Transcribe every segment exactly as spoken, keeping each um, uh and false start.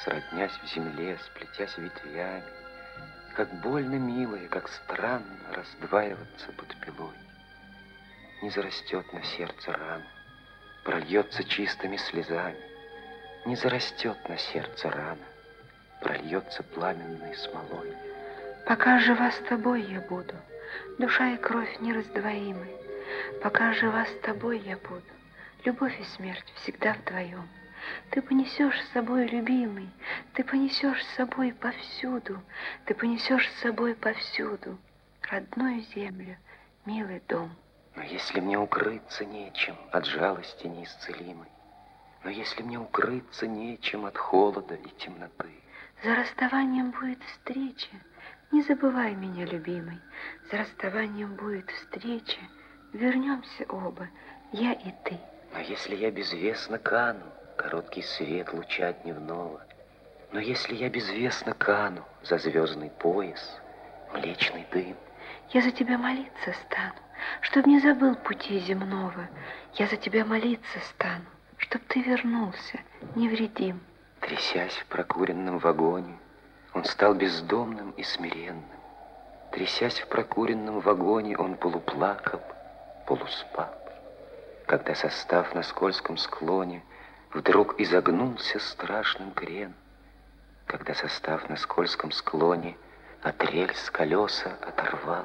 сроднясь в земле, сплетясь ветвями, как больно милое, как странно раздваиваться под пилой. Не зарастет на сердце рана, прольется чистыми слезами, не зарастет на сердце рана, прольется пламенной смолой. Пока жива с тобой я буду, душа и кровь нераздвоимы. Пока жива с тобой я буду, любовь и смерть всегда вдвоем. Ты понесешь с собой, любимый, ты понесешь с собой повсюду, ты понесешь с собой повсюду родную землю, милый дом. Но если мне укрыться нечем от жалости неисцелимой, но если мне укрыться нечем от холода и темноты, за расставанием будет встреча, не забывай меня, любимый, за расставанием будет встреча, вернемся оба, я и ты. Но если я безвестно кану, короткий свет луча дневного, но если я безвестно кану за звездный пояс, млечный дым, я за тебя молиться стану, чтоб не забыл пути земного. Я за тебя молиться стану, чтоб ты вернулся невредим. Трясясь в прокуренном вагоне, он стал бездомным и смиренным. Трясясь в прокуренном вагоне, он полуплакал, полуспал. Когда состав на скользком склоне вдруг изогнулся страшным крен, когда состав на скользком склоне от рельс колеса оторвал,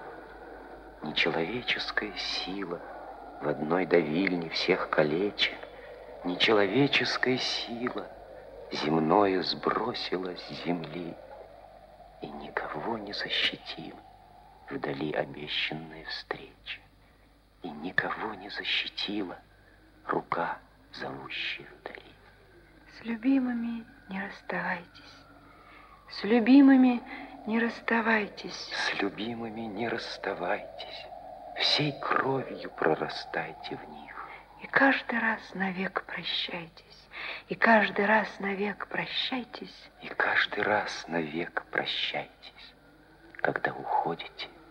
нечеловеческая сила в одной давильне всех калеча, нечеловеческая сила земное сбросила с земли и никого не защитила вдали обещанная встреча, и никого не защитила рука, зовущая вдали. С любимыми не расставайтесь, с любимыми не расставайтесь, с любимыми не расставайтесь, всей кровью прорастайте в них. И каждый раз навек прощайтесь, и каждый раз навек прощайтесь, и каждый раз навек прощайтесь, когда уходите